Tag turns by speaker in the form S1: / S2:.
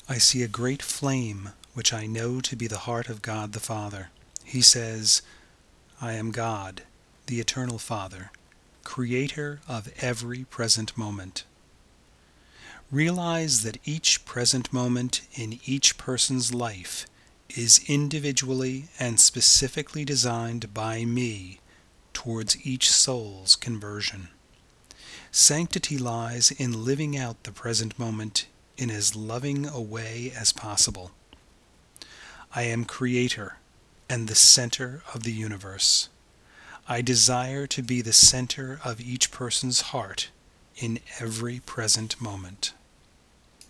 S1: I see a great flame which I know to be the heart of God the Father. He says, I am God, the Eternal Father, creator of every present moment. Realize that each present moment in each person's life is individually and specifically designed by me towards each soul's conversion. Sanctity lies in living out the present moment in as loving a way as possible. I am creator and the center of the universe. I desire to be the center of each person's heart in every present moment.